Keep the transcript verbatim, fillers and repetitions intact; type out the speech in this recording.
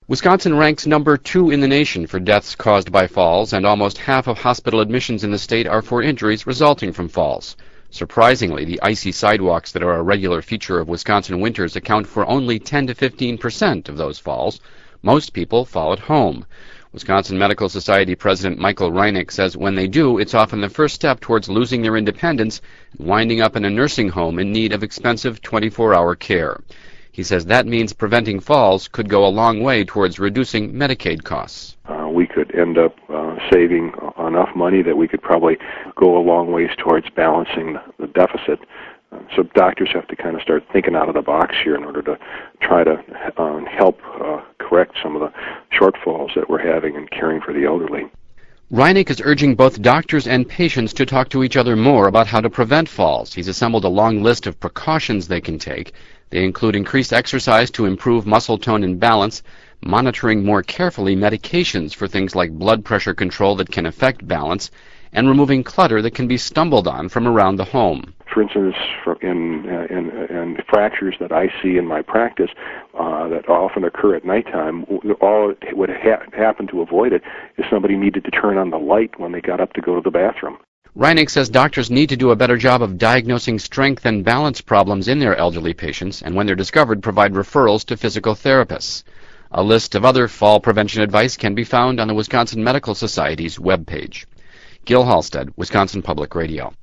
Wisconsin ranks number two in the nation for deaths caused by falls, and almost half of hospital admissions in the state are for injuries resulting from falls. Surprisingly, the icy sidewalks that are a regular feature of Wisconsin winters account for only ten to fifteen percent of those falls. Most people fall at home. Wisconsin Medical Society President Michael Reineck says when they do, it's often the first step towards losing their independence and winding up in a nursing home in need of expensive twenty-four hour care. He says that means preventing falls could go a long way towards reducing Medicaid costs. Uh, we could end up uh, saving enough money that we could probably go a long ways towards balancing the deficit. Uh, so doctors have to kind of start thinking out of the box here in order to try to uh, help uh, correct some of the shortfalls that we're having in caring for the elderly. Reineck is urging both doctors and patients to talk to each other more about how to prevent falls. He's assembled a long list of precautions they can take. They include increased exercise to improve muscle tone and balance, monitoring more carefully medications for things like blood pressure control that can affect balance, and removing clutter that can be stumbled on from around the home. For instance, in, in, in fractures that I see in my practice uh, that often occur at nighttime, all it would ha- happen to avoid it is somebody needed to turn on the light when they got up to go to the bathroom. Reineck says doctors need to do a better job of diagnosing strength and balance problems in their elderly patients, and when they're discovered, provide referrals to physical therapists. A list of other fall prevention advice can be found on the Wisconsin Medical Society's webpage. Gil Halstead, Wisconsin Public Radio.